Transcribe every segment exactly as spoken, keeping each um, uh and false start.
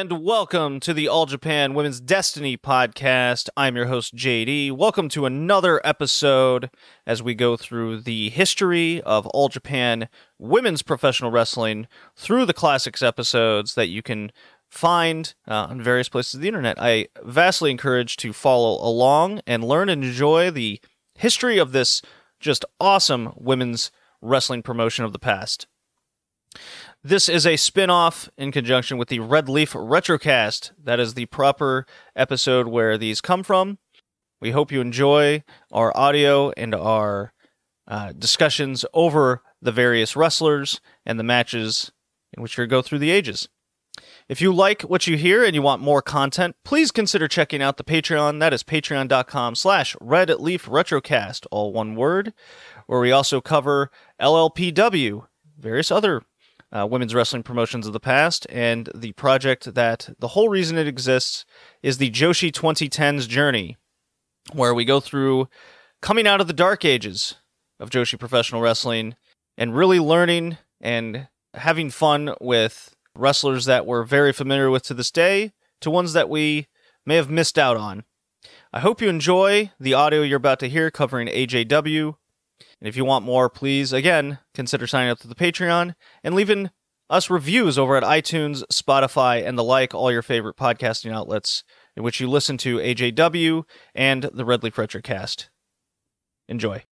And welcome to the All Japan Women's Destiny podcast. I'm your host, J D. Welcome to another episode as we go through the history of All Japan Women's Professional Wrestling through the classics episodes that you can find uh, on various places of the internet. I vastly encourage to follow along and learn and enjoy the history of this just awesome women's wrestling promotion of the past. This is a spin-off in conjunction with the Red Leaf Retrocast. That is the proper episode where these come from. We hope you enjoy our audio and our uh, discussions over the various wrestlers and the matches in which we go through the ages. If you like what you hear and you want more content, please consider checking out the Patreon. That is patreon.com slash Red Leaf Retrocast, all one word, where we also cover L L P W, various other Uh, women's wrestling promotions of the past, and the project that the whole reason it exists is the Joshi twenty tens journey, where we go through coming out of the dark ages of Joshi professional wrestling and really learning and having fun with wrestlers that we're very familiar with to this day to ones that we may have missed out on. I hope you enjoy the audio you're about to hear covering A J W. And if you want more, please, again, consider signing up to the Patreon and leaving us reviews over at iTunes, Spotify, and the like, all your favorite podcasting outlets in which you listen to A J W and the Red Leaf Retrocast. Enjoy.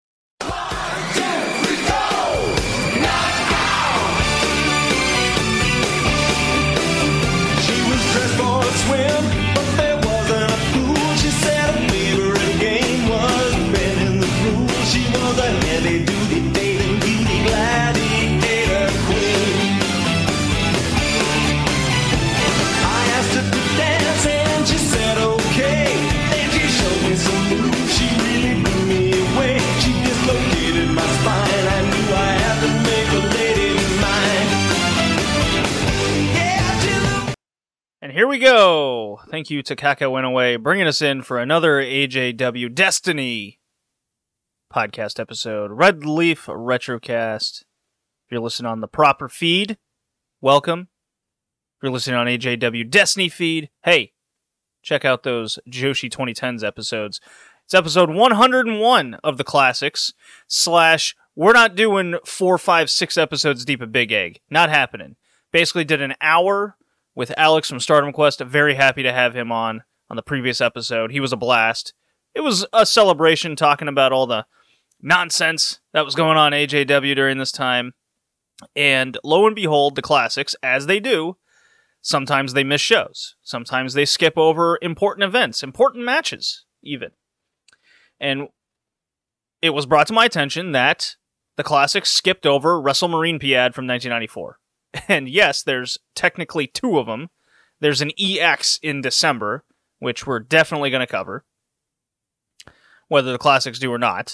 And here we go. Thank you, Takaka Inoue, bringing us in for another A J W Destiny podcast episode. Red Leaf Retrocast. If you're listening on the proper feed, welcome. If you're listening on A J W Destiny feed, hey, check out those Joshi twenty tens episodes. It's episode one hundred one of the classics, slash, we're not doing four, five, six episodes deep of Big Egg. Not happening. Basically did an hour with Alex from Stardom Quest. Very happy to have him on on the previous episode. He was a blast. It was a celebration talking about all the nonsense that was going on at A J W during this time. And lo and behold, the classics, as they do, sometimes they miss shows. Sometimes they skip over important events, important matches, even. And it was brought to my attention that the classics skipped over WrestleMarinepiad from nineteen ninety-four. And yes, there's technically two of them. There's an E X in December, which we're definitely going to cover, whether the classics do or not.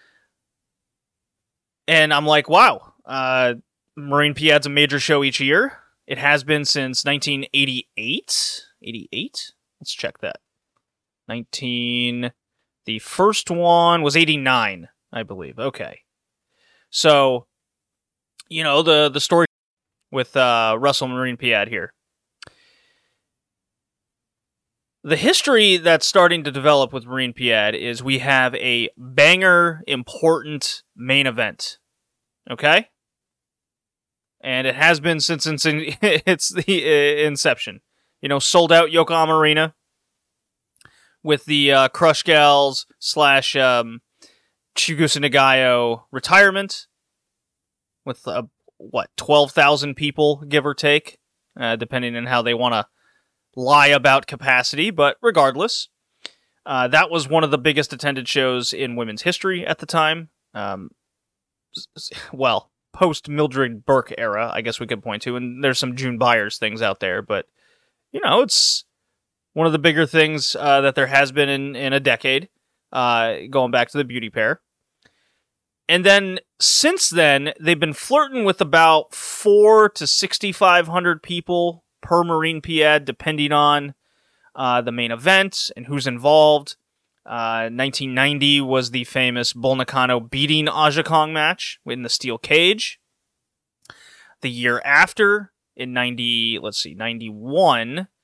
And I'm like, wow, uh, Marinepiad's a major show each year. It has been since nineteen eighty-eight. eighty-eight? Let's check that. nineteen... The first one was eighty-nine, I believe. Okay. So, you know, the, the story with uh, WrestleMarinepiad here. The history that's starting to develop with Marinepiad is we have a banger, important main event. Okay? And it has been since it's, in, it's the uh, inception. You know, sold out Yokohama Arena with the uh, Crush Gals slash um, Chigusa Nagayo retirement with, uh, what, twelve thousand people, give or take, uh, depending on how they want to lie about capacity, but regardless, uh, that was one of the biggest attended shows in women's history at the time. Um, well, post-Mildred Burke era, I guess we could point to, and there's some June Byers things out there, but, you know, it's one of the bigger things uh, that there has been in, in a decade, uh, going back to the Beauty Pair. And then, since then, they've been flirting with about four to sixty-five hundred people per Marinepiad, depending on uh, the main event and who's involved. Uh, nineteen ninety was the famous Bull Nakano beating Aja Kong match in the steel cage. The year after, in ninety, let's see, ninety-one,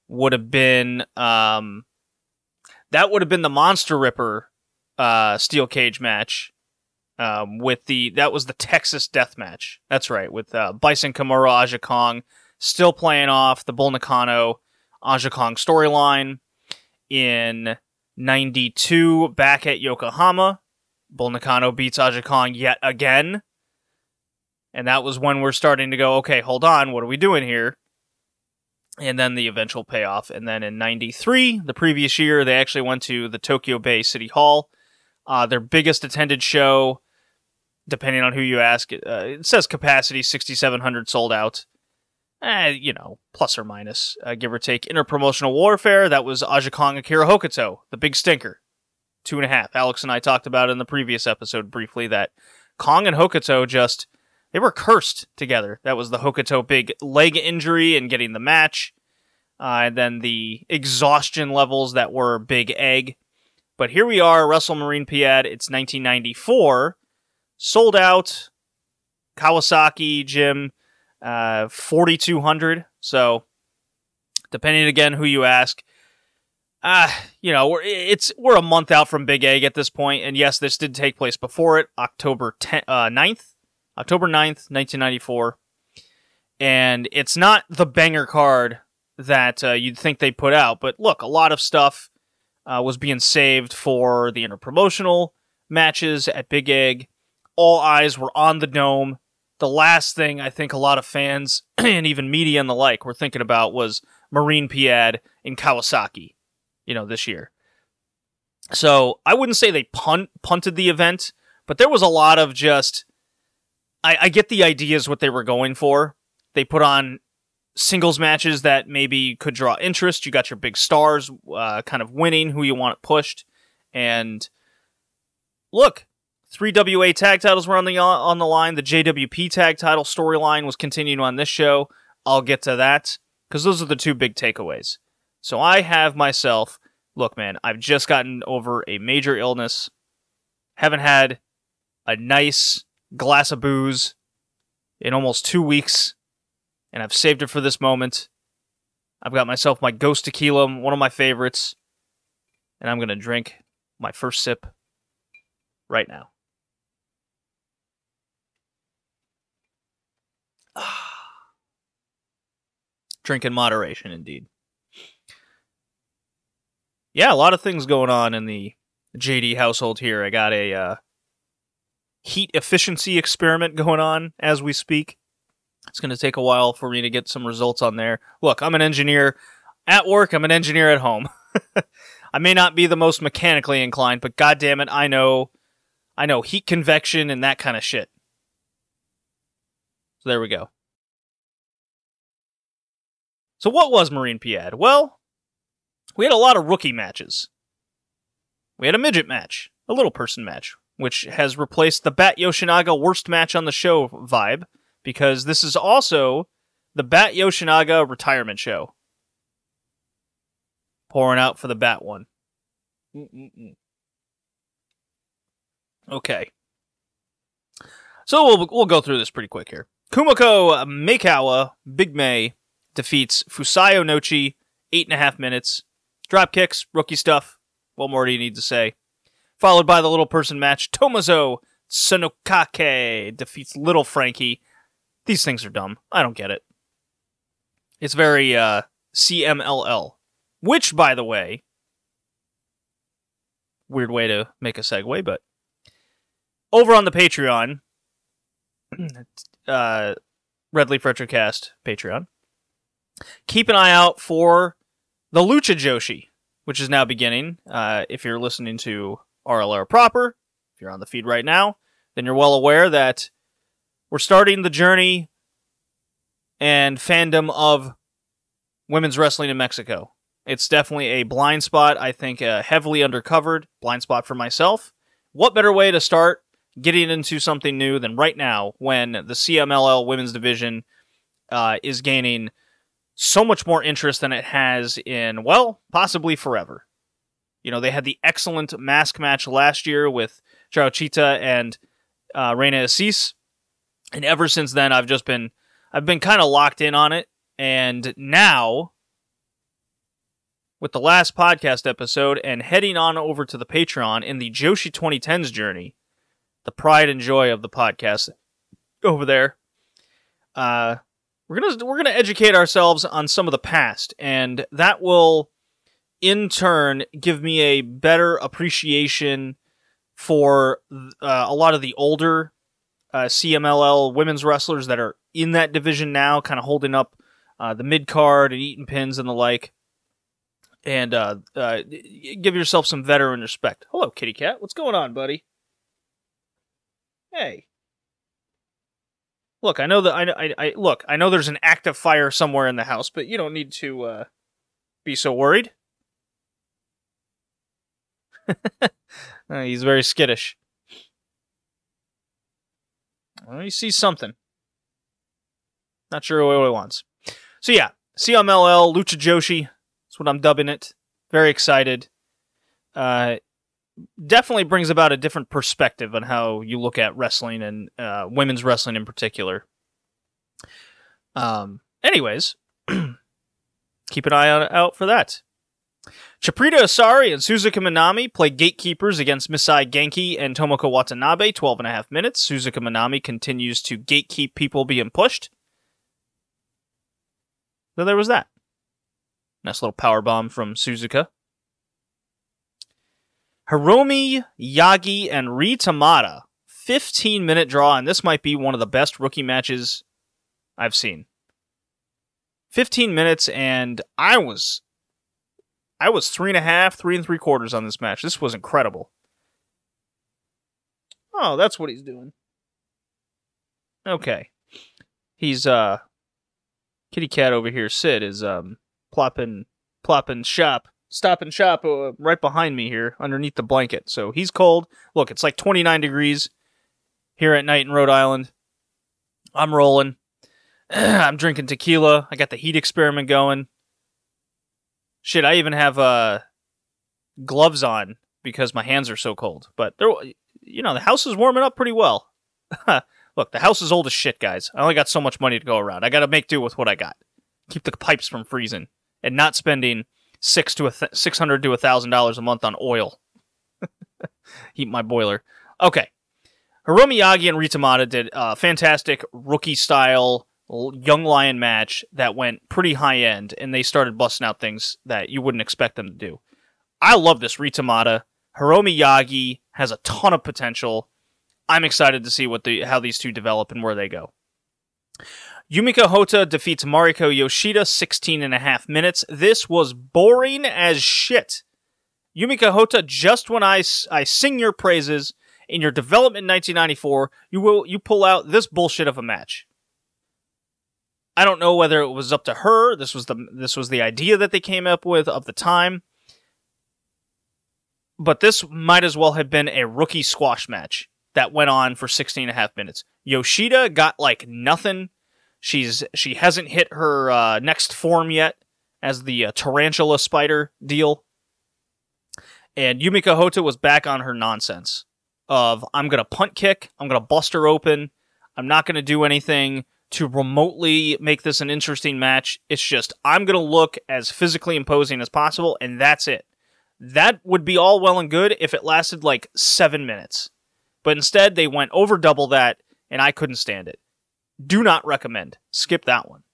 would have been um, that would have been the Monster Ripper uh, steel cage match. Um, with the that was the Texas Death Match. That's right, with uh, Bison Kimura, Aja Kong still playing off the Bull Nakano Aja Kong storyline. In ninety-two, back at Yokohama, Bull Nakano beats Aja Kong yet again, and that was when we're starting to go, okay, hold on, what are we doing here? And then the eventual payoff. And then in ninety-three, the previous year, they actually went to the Tokyo Bay City Hall, uh, their biggest attended show. Depending on who you ask, uh, it says capacity sixty-seven hundred sold out. Eh, you know, plus or minus, uh, give or take. Interpromotional warfare, that was Aja Kong Akira Hokuto, the big stinker. Two and a half. Alex and I talked about in the previous episode briefly that Kong and Hokuto just, they were cursed together. That was the Hokuto big leg injury and getting the match. Uh, and then the exhaustion levels that were Big Egg. But here we are, Wrestle Marine Pied. It's nineteen ninety-four. Sold out, Kawasaki gym, uh, forty-two hundred. So, depending again who you ask, uh, you know, we're, it's we're a month out from Big Egg at this point. And yes, this did take place before it, October tenth, uh, ninth, October ninth, nineteen ninety-four. And it's not the banger card that uh, you'd think they put out. But look, a lot of stuff uh, was being saved for the interpromotional matches at Big Egg. All eyes were on the Dome. The last thing I think a lot of fans and even media and the like were thinking about was Marine Pied in Kawasaki, you know, this year. So I wouldn't say they punt, punted the event, but there was a lot of just, I, I get the ideas what they were going for. They put on singles matches that maybe could draw interest. You got your big stars uh, kind of winning who you want pushed. And look, three W A tag titles were on the on the line. The J W P tag title storyline was continuing on this show. I'll get to that, because those are the two big takeaways. So I have myself, look, man, I've just gotten over a major illness. Haven't had a nice glass of booze in almost two weeks, and I've saved it for this moment. I've got myself my Ghost Tequila, one of my favorites, and I'm going to drink my first sip right now. Drink in moderation, indeed. Yeah, a lot of things going on in the J D household here. I got a uh, heat efficiency experiment going on as we speak. It's going to take a while for me to get some results on there. Look, I'm an engineer at work. I'm an engineer at home. I may not be the most mechanically inclined, but goddammit, I know, I know heat convection and that kind of shit. So there we go. So what was Marine Pied? Well, we had a lot of rookie matches. We had a midget match, a little person match, which has replaced the Bat Yoshinaga worst match on the show vibe, because this is also the Bat Yoshinaga retirement show. Pouring out for the Bat one. Mm-mm-mm. Okay. So we'll we'll go through this pretty quick here. Kumiko Maekawa, Big May, defeats Fusayo Nochi, eight and a half minutes. Drop kicks, rookie stuff. What more do you need to say? Followed by the little person match, Tomozo Sonokake defeats Little Frankie. These things are dumb. I don't get it. It's very uh, C M L L. Which, by the way, weird way to make a segue, but over on the Patreon, uh, Red Leaf Retrocast Patreon, keep an eye out for the Lucha Joshi, which is now beginning. Uh, if you're listening to R L R proper, if you're on the feed right now, then you're well aware that we're starting the journey and fandom of women's wrestling in Mexico. It's definitely a blind spot, I think, uh, heavily undercovered, blind spot for myself. What better way to start getting into something new than right now, when the C M L L women's division uh, is gaining so much more interest than it has in, well, possibly forever. You know, they had the excellent mask match last year with Chauchita and uh, Reina Assis, and ever since then, I've just been, I've been kind of locked in on it, and now with the last podcast episode and heading on over to the Patreon in the Joshi twenty tens journey, the pride and joy of the podcast over there. Uh, we're gonna we're gonna educate ourselves on some of the past, and that will, in turn, give me a better appreciation for uh, a lot of the older uh, C M L L women's wrestlers that are in that division now, kind of holding up uh, the mid card and eating pins and the like. And uh, uh, give yourself some veteran respect. Hello, kitty cat. What's going on, buddy? Hey. Look, I know that I, I, I look. I know there's an active fire somewhere in the house, but you don't need to uh, be so worried. uh, he's very skittish. Well, he sees something. Not sure what he wants. So yeah, C M L L Lucha Joshi. That's what I'm dubbing it. Very excited. Uh, definitely brings about a different perspective on how you look at wrestling and uh, women's wrestling in particular. Um. Anyways, keep an eye out for that. Chiprita Asari and Suzuka Minami play gatekeepers against Misai Genki and Tomoko Watanabe, twelve and a half minutes. Suzuka Minami continues to gatekeep people being pushed. So there was that. Nice little powerbomb from Suzuka. Hiromi Yagi and Ri Tamada. fifteen minute draw, and this might be one of the best rookie matches I've seen. fifteen minutes, and I was... I was three and a half, three and three quarters on this match. This was incredible. Oh, that's what he's doing. Okay. He's, uh... kitty cat over here, Sid, is, um... plopping, plopping shop, stopping shop uh, right behind me here, underneath the blanket. So he's cold. Look, it's like twenty-nine degrees here at night in Rhode Island. I'm rolling. I'm drinking tequila. I got the heat experiment going. Shit, I even have uh, gloves on because my hands are so cold. But, there, you know, the house is warming up pretty well. Look, the house is old as shit, guys. I only got so much money to go around. I got to make do with what I got. Keep the pipes from freezing and not spending six to a th- six hundred to a thousand dollars a month on oil. Heat my boiler. Okay, Hiromi Yagi and Ri Tamada did a fantastic rookie style young lion match that went pretty high end, and they started busting out things that you wouldn't expect them to do. I love this Ri Tamada. Hiromi Yagi has a ton of potential. I'm excited to see what the how these two develop and where they go. Yumiko Hota defeats Mariko Yoshida, sixteen and a half minutes. This was boring as shit. Yumiko Hota, just when I, I sing your praises in your development in nineteen ninety-four, you will you pull out this bullshit of a match. I don't know whether it was up to her. This was the this was the idea that they came up with of the time. But this might as well have been a rookie squash match that went on for sixteen and a half minutes. Yoshida got like nothing. She's she hasn't hit her uh, next form yet as the uh, tarantula spider deal. And Yumiko Hota was back on her nonsense of, I'm going to punt kick, I'm going to bust her open, I'm not going to do anything to remotely make this an interesting match. It's just, I'm going to look as physically imposing as possible, and that's it. That would be all well and good if it lasted like seven minutes. But instead, they went over double that, and I couldn't stand it. Do not recommend. Skip that one.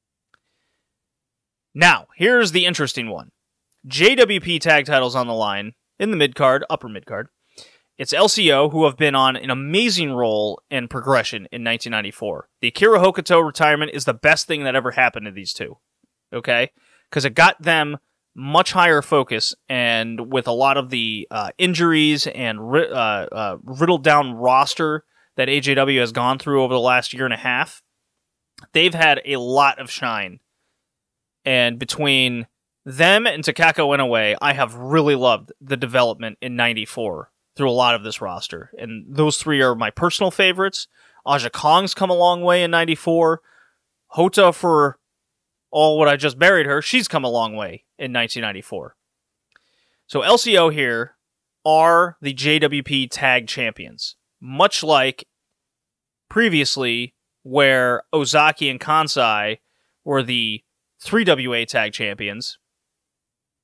Now, here's the interesting one. J W P tag titles on the line in the mid-card, upper mid-card. It's L C O, who have been on an amazing role and progression in nineteen ninety-four. The Akira Hokuto retirement is the best thing that ever happened to these two. Okay? Because it got them much higher focus, and with a lot of the uh, injuries and uh, uh, riddled down roster that A J W has gone through over the last year and a half, they've had a lot of shine. And between them and Takako Inoue, I have really loved the development in ninety-four through a lot of this roster. And those three are my personal favorites. Aja Kong's come a long way in ninety-four. Hota, for all what I just buried her, she's come a long way in nineteen ninety-four. So L C O here are the J W P Tag Champions. Much like previously, where Ozaki and Kansai were the three W A Tag Champions,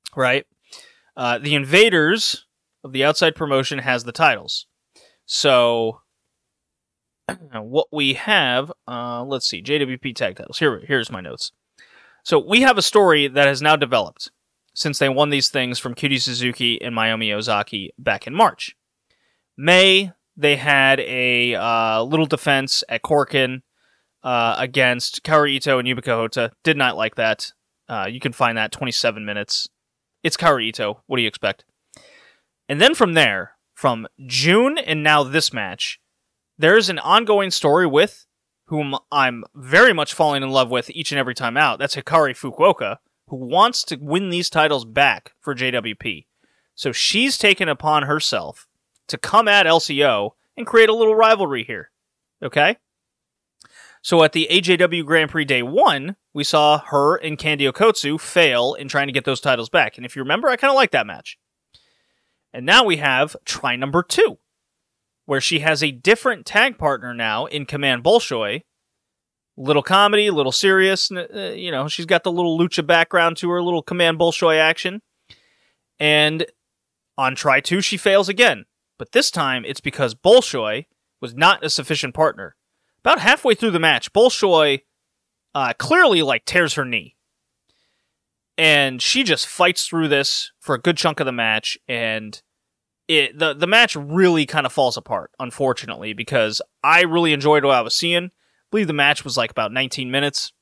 right? Uh, the Invaders of the outside promotion has the titles. So what we have, uh, let's see, J W P tag titles. Here, here's my notes. So we have a story that has now developed since they won these things from Cutie Suzuki and Mayumi Ozaki back in March. May, they had a uh, little defense at Korakuen uh, against Kaori Ito and Yumiko Hotta. Did not like that. Uh, you can find that twenty-seven minutes. It's Kaori Ito. What do you expect? And then from there, from June and now this match, there's an ongoing story with whom I'm very much falling in love with each and every time out. That's Hikari Fukuoka, who wants to win these titles back for J W P. So she's taken upon herself to come at L C O and create a little rivalry here. Okay? So at the A J W Grand Prix Day one, we saw her and Candy Okotsu fail in trying to get those titles back. And if you remember, I kind of like that match. And now we have try number two, where she has a different tag partner now in Command Bolshoi. Little comedy, little serious. Uh, you know, she's got the little lucha background to her, little Command Bolshoi action. And on try two, she fails again. But this time, it's because Bolshoi was not a sufficient partner. About halfway through the match, Bolshoi uh, clearly like tears her knee. And she just fights through this for a good chunk of the match, and it the, the match really kind of falls apart, unfortunately, because I really enjoyed what I was seeing. I believe the match was like about nineteen minutes.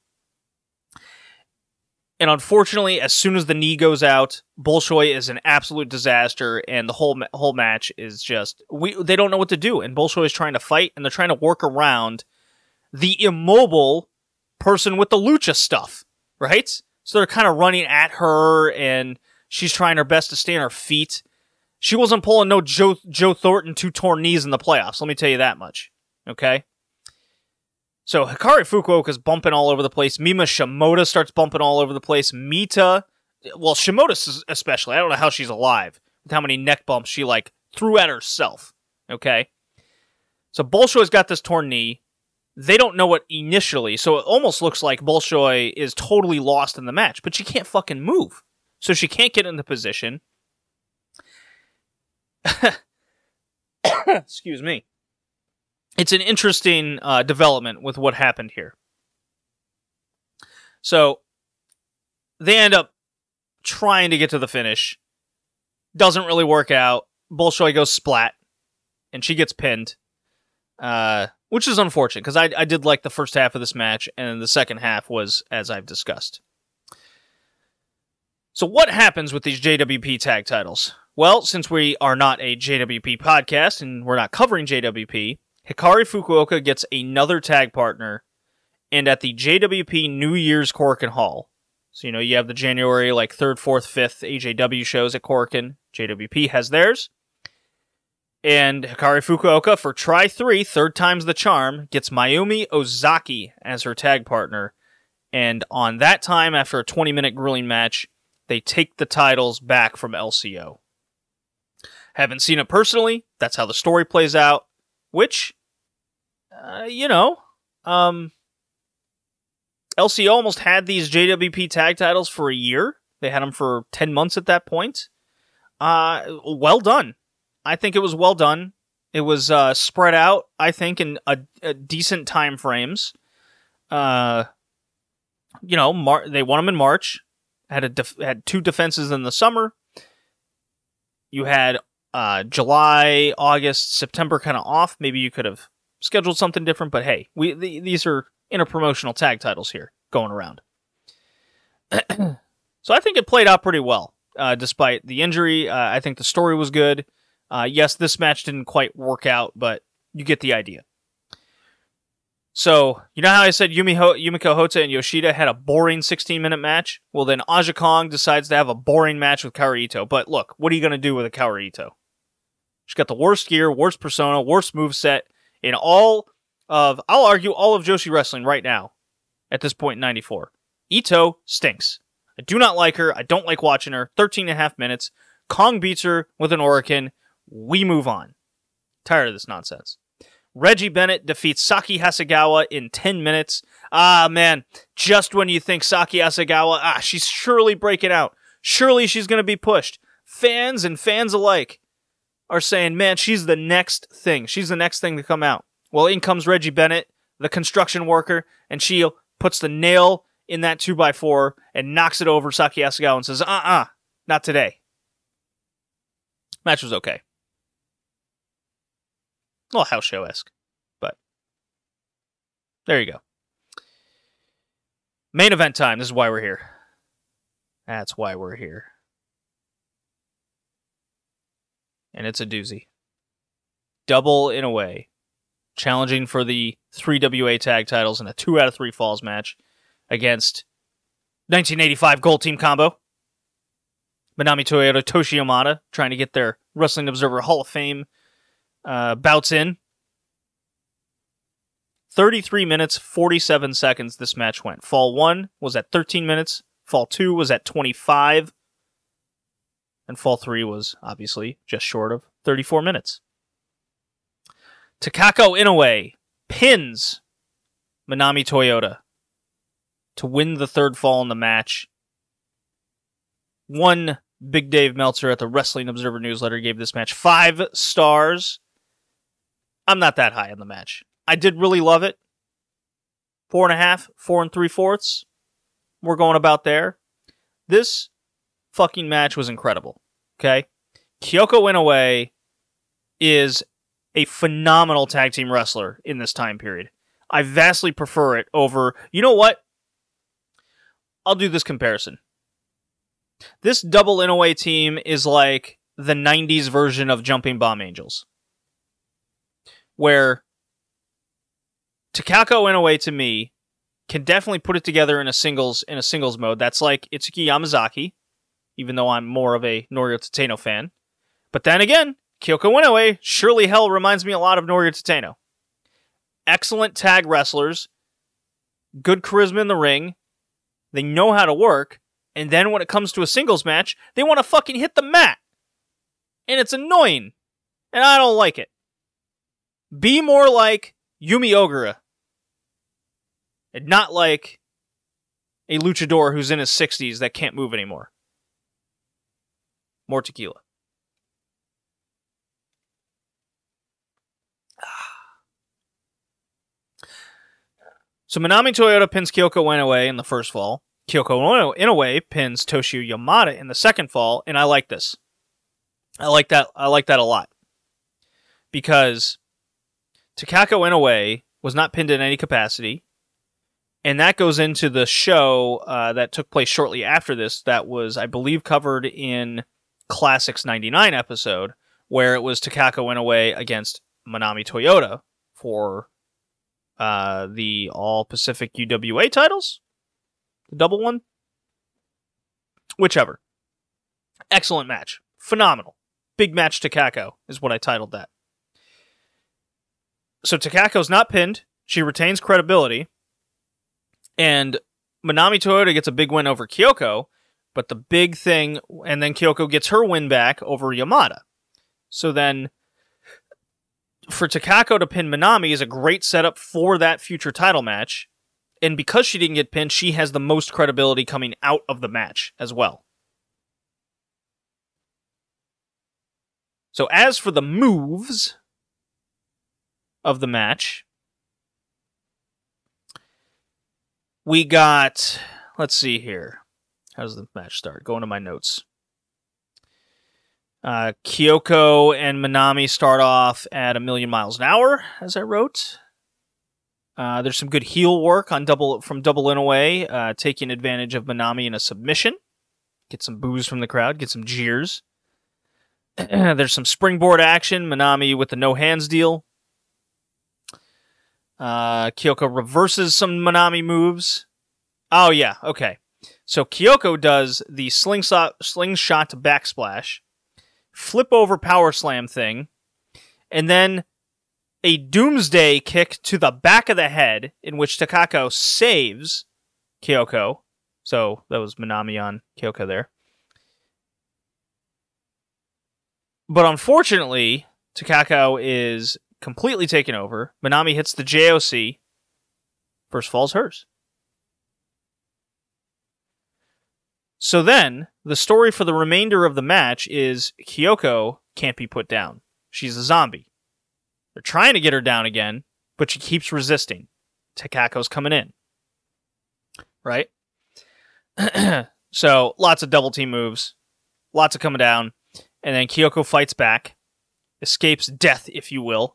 And unfortunately, as soon as the knee goes out, Bolshoi is an absolute disaster, and the whole whole match is just we they don't know what to do, and Bolshoi is trying to fight, and they're trying to work around the immobile person with the lucha stuff, right? So they're kind of running at her, and she's trying her best to stay on her feet. She wasn't pulling no Joe Joe Thornton two torn knees in the playoffs, let me tell you that much, okay? So Hikari Fukuoka's bumping all over the place. Mima Shimoda starts bumping all over the place. Mita, well, Shimoda especially, I don't know how she's alive with how many neck bumps she, like, threw at herself, okay? So Bolshoi's got this torn knee. They don't know it initially, so it almost looks like Bolshoi is totally lost in the match, but she can't fucking move. So she can't get into position. Excuse me. It's an interesting uh, development with what happened here. So they end up trying to get to the finish. Doesn't really work out. Bolshoi goes splat, and she gets pinned. Uh... Which is unfortunate, because I, I did like the first half of this match, and the second half was as I've discussed. So what happens with these J W P tag titles? Well, since we are not a J W P podcast, and we're not covering J W P, Hikari Fukuoka gets another tag partner, and at the J W P New Year's Korakuen Hall. So, you know, you have the January, like, third, fourth, fifth A J W shows at Korakuen. J W P has theirs. And Hikari Fukuoka, for try three, third time's the charm, gets Mayumi Ozaki as her tag partner. And on that time, after a twenty-minute grueling match, they take the titles back from L C O. Haven't seen it personally. That's how the story plays out. Which, uh, you know, um, L C O almost had these J W P tag titles for a year. They had them for ten months at that point. Uh, well done. I think it was well done. It was uh, spread out, I think, in a, a decent time frames. Uh, you know, Mar- they won them in March. Had a def- had two defenses in the summer. You had uh, July, August, September kind of off. Maybe you could have scheduled something different, but hey, we the, these are interpromotional tag titles here going around. So I think it played out pretty well, uh, despite the injury. Uh, I think the story was good. Uh, yes, this match didn't quite work out, but you get the idea. So, you know how I said Yumi Ho- Yumiko Hotta and Yoshida had a boring sixteen-minute match? Well, then Aja Kong decides to have a boring match with Kaori Ito. But look, what are you going to do with a Kaori Ito? She's got the worst gear, worst persona, worst moveset in all of, I'll argue, all of Joshi Wrestling right now at this point in ninety-four. Ito stinks. I do not like her. I don't like watching her. thirteen and a half minutes. Kong beats her with an Orican. We move on. Tired of this nonsense. Reggie Bennett defeats Saki Hasegawa in ten minutes. Ah, man. Just when you think Saki Hasegawa, ah, she's surely breaking out. Surely she's going to be pushed. Fans and fans alike are saying, man, she's the next thing. She's the next thing to come out. Well, in comes Reggie Bennett, the construction worker, and she puts the nail in that two by four and knocks it over Saki Asagawa and says, uh-uh, not today. Match was okay. A little house show-esque, but there you go. Main event time. This is why we're here. That's why we're here. And it's a doozy. Double in a way. Challenging for the three W A tag titles in a two out of three falls match against nineteen eighty-five Gold Team Combo. Manami Toyota, Toshi Yamada, trying to get their Wrestling Observer Hall of Fame uh, bouts in. thirty-three minutes, forty-seven seconds this match went. Fall one was at thirteen minutes. Fall two was at twenty-five. And Fall three was, obviously, just short of thirty-four minutes. Takako Inoue pins Manami Toyota to win the third fall in the match. One Big Dave Meltzer at the Wrestling Observer newsletter gave this match five stars. I'm not that high on the match. I did really love it. Four and a half, four and three fourths. We're going about there. This fucking match was incredible. Okay? Kyoko Inoue is a phenomenal tag team wrestler in this time period. I vastly prefer it over... You know what? I'll do this comparison. This double Inoue team is like the nineties version of Jumping Bomb Angels. Where Takako Inoue, to me, can definitely put it together in a singles in a singles mode. That's like Itsuki Yamazaki, even though I'm more of a Norio Tateno fan. But then again, Kyoko Inoue surely hell reminds me a lot of Norio Tateno. Excellent tag wrestlers, good charisma in the ring, they know how to work, and then when it comes to a singles match, they want to fucking hit the mat. And it's annoying, and I don't like it. Be more like Yumi Ogura, and not like a luchador who's in his sixties that can't move anymore. More tequila. So Manami Toyota pins Kyoko Inoue in the first fall. Kyoko Inoue pins Toshio Yamada in the second fall, and I like this. I like that. I like that a lot because Takako Inoue was not pinned in any capacity, and that goes into the show uh, that took place shortly after this. That was, I believe, covered in Classics ninety-nine episode, where it was Takako Inoue against Manami Toyota for uh, the All Pacific U W A titles, the double one, whichever. Excellent match, phenomenal, big match. Takako is what I titled that. So Takako's not pinned. She retains credibility. And Manami Toyota gets a big win over Kyoko. But the big thing... And then Kyoko gets her win back over Yamada. So then... For Takako to pin Manami is a great setup for that future title match. And because she didn't get pinned, she has the most credibility coming out of the match as well. So as for the moves of the match, we got, let's see here. How does the match start? Going to my notes. Uh, Kyoko and Manami start off at a million miles an hour, as I wrote. Uh, there's some good heel work on double from Double Inoue, uh, taking advantage of Manami in a submission. Get some boos from the crowd, get some jeers. There's some springboard action. Manami with the no hands deal. Uh, Kyoko reverses some Manami moves. Oh, yeah. Okay. So Kyoko does the slingshot, slingshot backsplash, flip over power slam thing, and then a doomsday kick to the back of the head in which Takako saves Kyoko. So that was Manami on Kyoko there. But unfortunately, Takako is completely taken over. Manami hits the J O C. First fall's hers. So then, the story for the remainder of the match is Kyoko can't be put down. She's a zombie. They're trying to get her down again, but she keeps resisting. Takako's coming in. Right? So, lots of double team moves. Lots of coming down. And then Kyoko fights back. Escapes death, if you will.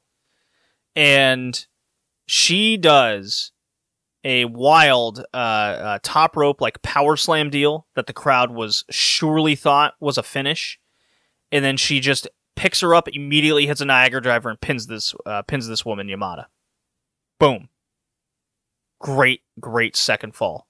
And she does a wild uh, uh, top rope, like power slam deal that the crowd was surely thought was a finish. And then she just picks her up, immediately hits a Niagara driver, and pins this uh, pins this woman, Yamata. Boom. Great, great second fall.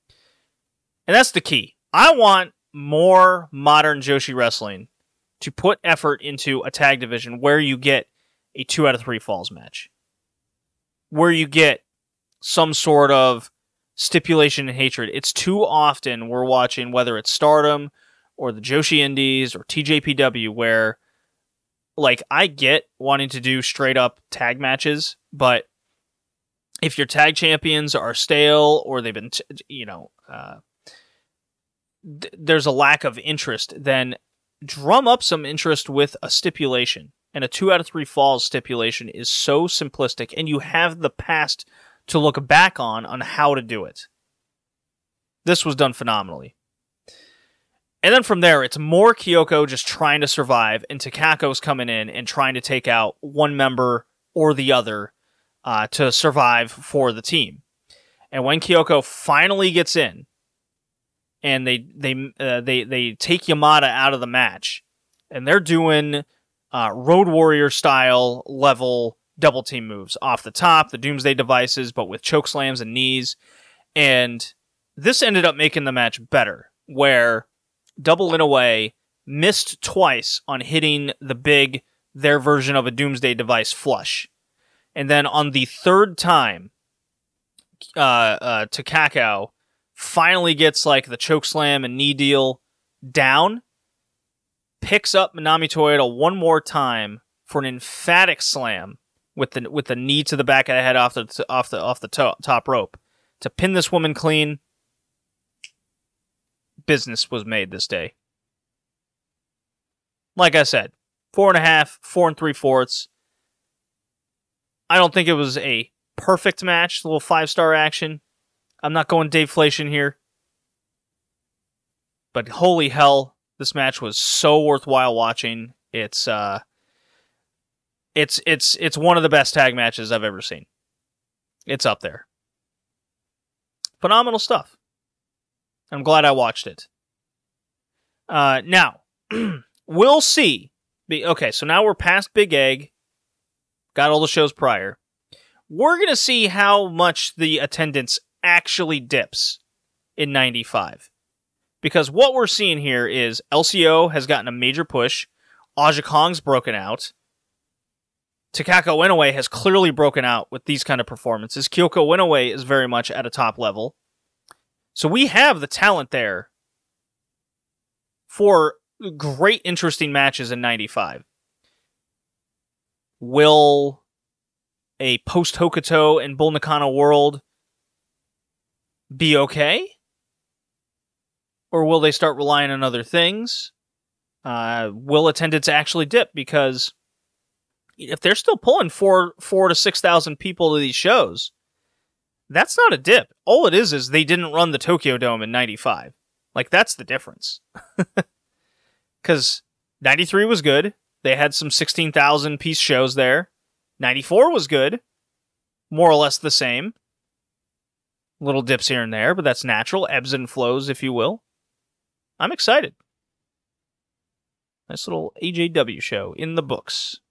And that's the key. I want more modern Joshi wrestling to put effort into a tag division where you get a two out of three falls match. Where you get some sort of stipulation and hatred. It's too often we're watching, whether it's Stardom or the Joshi Indies or T J P W, where, like, I get wanting to do straight up tag matches, but if your tag champions are stale or they've been, t- you know, uh, th- there's a lack of interest, then drum up some interest with a stipulation. And a two out of three falls stipulation is so simplistic, and you have the past to look back on on how to do it. This was done phenomenally. And then from there, it's more Kyoko just trying to survive, and Takako's coming in and trying to take out one member or the other uh, to survive for the team. And when Kyoko finally gets in, and they they uh, they they take Yamata out of the match, and they're doing uh, Road Warrior style level double team moves off the top, the Doomsday devices, but with choke slams and knees. And this ended up making the match better, where Double Inoue missed twice on hitting the big, their version of a Doomsday device flush. And then on the third time, uh, uh, Takako finally gets like the choke slam and knee deal down, picks up Manami Toyota one more time for an emphatic slam with the with the knee to the back of the head off the off the off the to- top rope to pin this woman clean. Business was made this day. Like I said, four and a half, four and three fourths. I don't think it was a perfect match, a little five star action. I'm not going Dave-flation here. But holy hell, this match was so worthwhile watching. It's uh it's it's it's one of the best tag matches I've ever seen. It's up there. Phenomenal stuff. I'm glad I watched it. Uh now, we'll see. Be, okay, so now we're past Big Egg. Got all the shows prior. We're going to see how much the attendance actually dips in ninety-five. Because what we're seeing here is L C O has gotten a major push. Aja Kong's broken out. Takako Inoue has clearly broken out with these kind of performances. Kyoko Inoue is very much at a top level. So we have the talent there for great, interesting matches in ninety-five. Will a post-Hokuto and Bull Nakano world be okay? Or will they start relying on other things? Uh, will attendance actually dip? Because if they're still pulling four, four to six thousand people to these shows, that's not a dip. All it is is they didn't run the Tokyo Dome in ninety-five. Like, that's the difference. Because ninety-three was good. They had some sixteen thousand piece shows there. ninety-four was good. More or less the same. Little dips here and there, but that's natural. Ebbs and flows, if you will. I'm excited. Nice little A J W show in the books.